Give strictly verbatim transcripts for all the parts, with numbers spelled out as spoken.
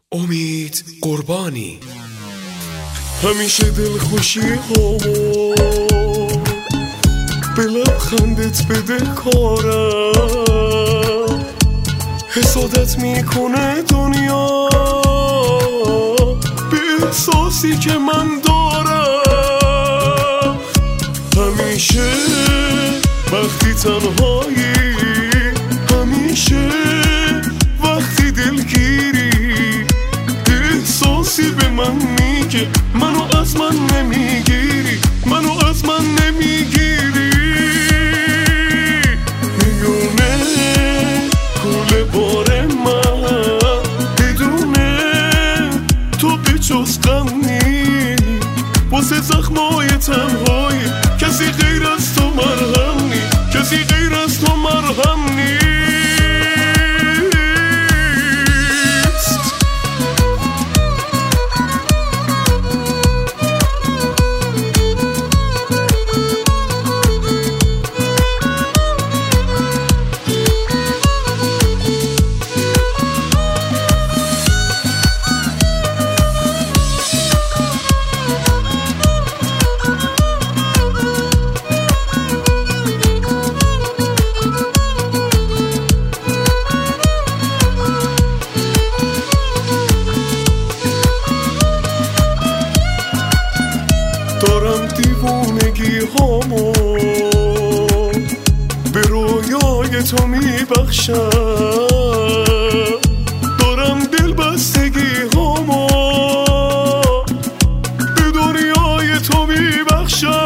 امید قربانی. همیشه دلخوشی هامو به لبخندت بده کارم، حسادت میکنه دنیا به احساسی که من دارم. همیشه وقتی تنهایی، همیشه وقتی دلگیری، احساسی به من میگه منو از من نمیگیری، منو از من نمیگیری. میونه کل بار من بدونه تو به جز غم نی، واسه زخمای تنهایی کسی غیر از تو مرهم نی، کسی غیر از تو مرهم نی. دارم دیوونگی هامو به رویای تو میبخشم، دارم دل بستگی هامو به دنیای تو میبخشم.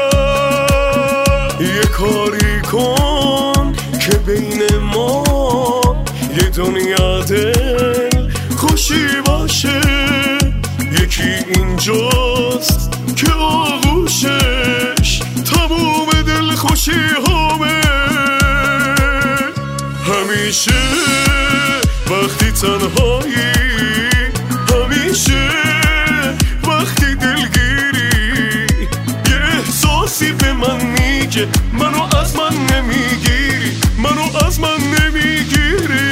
یه کاری کن که بین ما یه دنیا دل خوشی باشه، یکی اینجاست که آغوشش تموم دل خوشی همه. همیشه وقتی تنهایی، همیشه وقتی دلگیری، یه احساسی به من میگه منو از من نمیگیری، منو از من نمیگیری.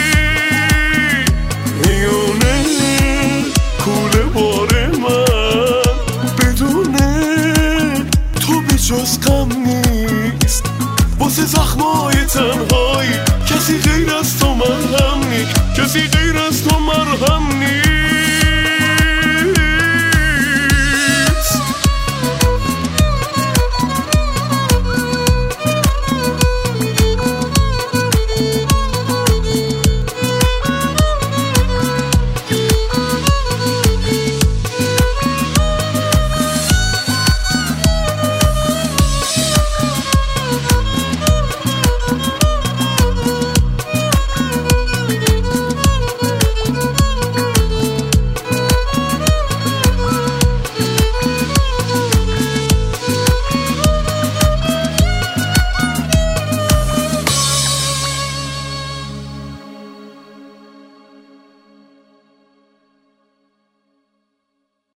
میونه کوله بار من بدونه تو به جز غم نیست، واسه زخمای تنهایی کسی غیر از تو مرهم نی، کسی غیر از تو مرهم نی.